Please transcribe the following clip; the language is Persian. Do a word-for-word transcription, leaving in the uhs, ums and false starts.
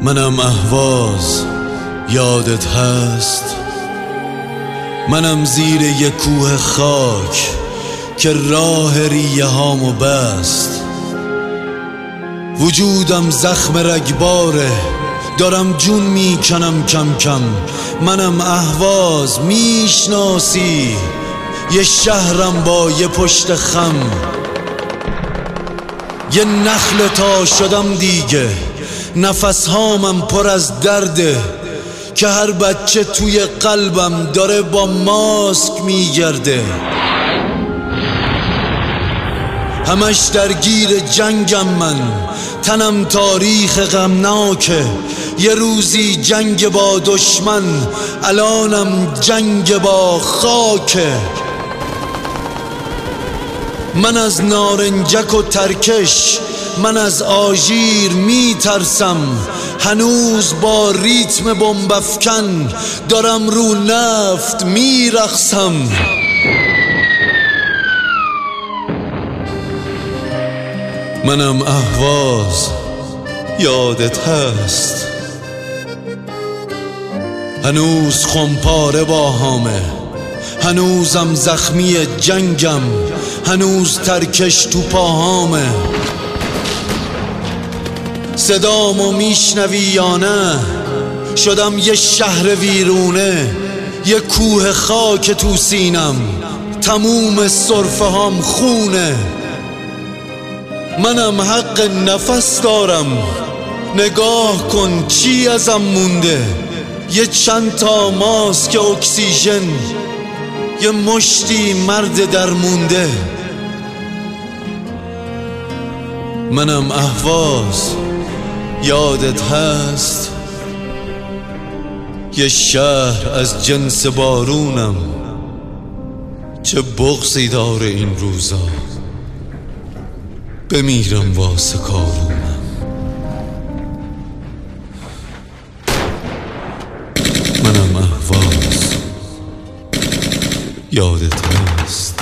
منم اهواز، یادت هست؟ منم زیر یک کوه خاک که راه ریه هامو بست. وجودم زخم رگباره، دارم جون میکنم کم کم. منم اهواز، میشناسی یه شهرم با یه پشت خم. یه نخل تا شدم دیگه، نفس هامم پر از درده که هر بچه توی قلبم داره با ماسک میگرده. همش درگیر جنگم من، تنم تاریخ غمناکه. یه روزی جنگ با دشمن، الانم جنگ با خاکه. من از نارنجک و ترکش، من از آژیر می ترسم. هنوز با ریتم بمبافکن دارم رو نفت می رقصم. منم اهواز، یادت هست؟ هنوز خمپاره با هامه، هنوزم زخمی جنگم، هنوز ترکش تو پاهامه. صدامو میشنوی یا نه؟ شدم یه شهر ویرونه، یه کوه خاک تو سینم، تموم سرفه هام خونه. منم حق نفس دارم، نگاه کن چی ازم مونده. یه چند تا ماسک اکسیژن، یه مشتی مرد درمونده. منم اهواز، یادت هست؟ یه شهر از جنس بارونم، چه بغضی داره این روزا، بمیرم واسه کارونم. منم اهواز، یادت هست؟